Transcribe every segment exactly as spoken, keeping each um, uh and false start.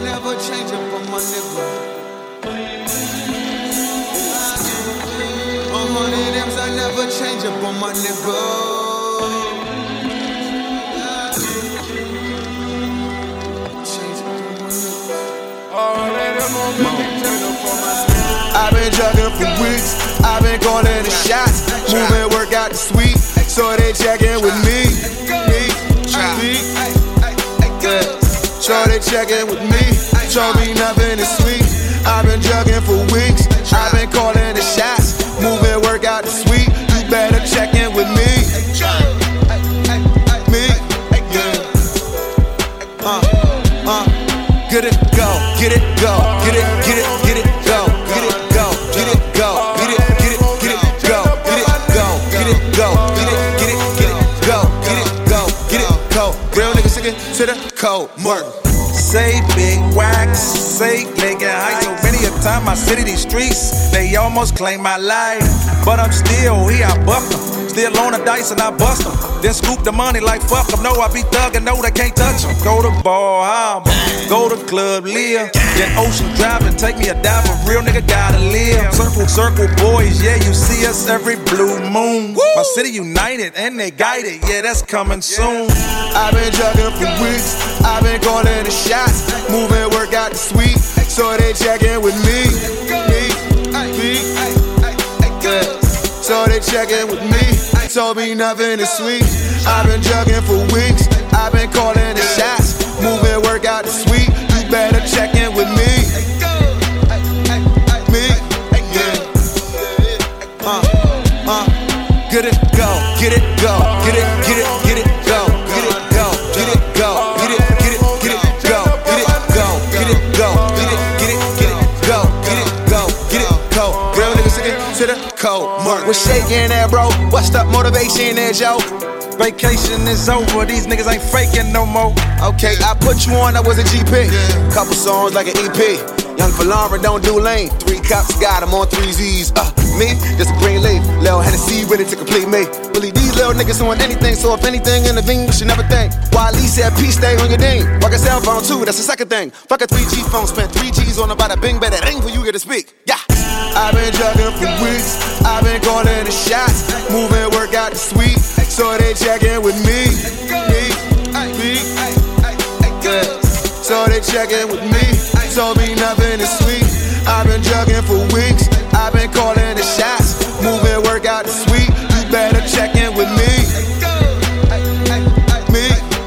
never change up on my nigga. On hundred M's, I never change up on my nigga. I've been jugging for weeks, I've been calling the shots, moving work out the suite, so they checkin' with me. Me, me, yeah. So they checkin' with me, show me nothing is sweet. I've been jugging for weeks, I've been calling the shots, moving work out the suite. You better check in with me. Me, yeah. Uh, uh. Get it, go, get it, go, get it, get it, get it, go, get it, go, get it, go, get it, get it, get it, go, get it, go, get it, go, get it, get it, get it, go, get it, go, get it, go. Real niggas sticking to the code, work. Say big wax, say nigga hype. So many a time I sit in these streets, they almost claim my life. But I'm still here, I buck them. Still on the dice and I bust them. Then scoop the money like fuck them. No, I be thuggin', no, they can't touch them. Go to Ball Harbor, go to Club Lear. Then Ocean Drive and take me a dive. A real nigga gotta live. Circle, circle boys, yeah, you see us every blue moon. Woo! My city united and they guided, yeah, that's coming soon. I've been jugging for weeks, I've been calling the shots, moving work out the suite, so they checkin' with me. Me, me, yeah. So they checkin' with me, told me nothing is sweet. I've been jugging for weeks, I've been calling the shots, moving work out the suite. You better check in with me. Me, yeah. Uh, uh. Get it, go, get it, go, get it, get it, get it, go, get it, go, get it, go, get it, get it, get it, go, get it, go, get it, go, get it, get it, get it, go, get it, go, get it, go. Real niggas sticking to the code. Mark, we're shaking that, bro. What's up, motivation there, Joe? Vacation is over, these niggas ain't faking no more. Okay, I put you on, I was a G P. Couple songs like an E P. Young Valera don't do lane. Three cups, got him on three Z's. Uh, me, just a green leaf. Lil Hennessy ready to complete me. Believe these little niggas on anything, so if anything in the thing, you should never think. Wiley said, peace, stay on your ding. Rock a cell phone too, that's the second thing. Fuck a three G phone, spent three G's on about a bing, better ring for you get to speak. Yeah. I've been jugging for weeks, I've been calling the shots, moving work out the suite, so they checkin' with me. Me, me, yeah. So they checkin' with me, told me nothing is sweet. I've been jugging for weeks, I've been calling the shots, moving work out the suite. You better check in with me. Me,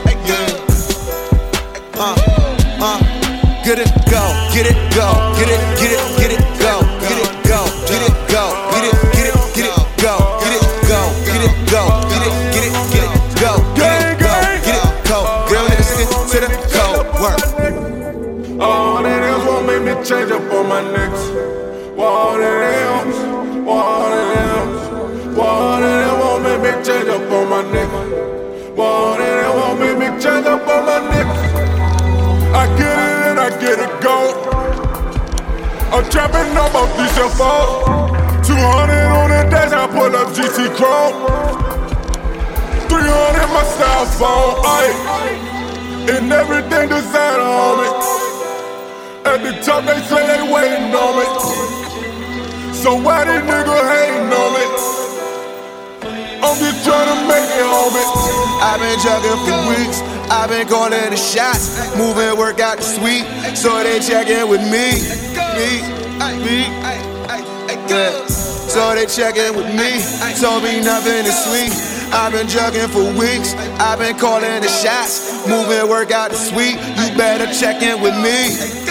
yeah. Uh, uh. Get it, go, get it, go, get it, get it, get it, go, get it, go, get it, go, get it, get it, get it, go, get it, go, get it, go, get it, get it, get it, go, get it, go, get it, go. Real niggas sticking to the code, work. All that else won't make me change up on my niggas. All that else, all that else, all that else won't make me change up on my niggas. All that else won't make me change up on my niggas. I get it and I get it go. I'm trapping up on D C four. two hundred on the dash, I pull up G T Chrome. three hundred my cell phone, ayy. And everything designer on me. At the top they say they waiting on me. So why these niggas hating on me? I'm just trying to make it on me. I've been jugging for weeks, I've been calling the shots, moving work out the suite, so they checkin' with me. Me, me, yeah. So they checkin' with me, told me nothing is sweet. I've been jugging for weeks, I've been calling the shots, moving work out the suite. You better check in with me.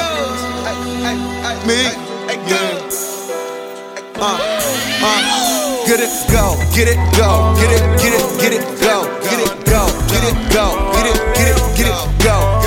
Me, yeah. Uh, uh. Get it, go, get it, go, get it, get it, get it, go, get it, go, get it, go, get it, get it, get it, go.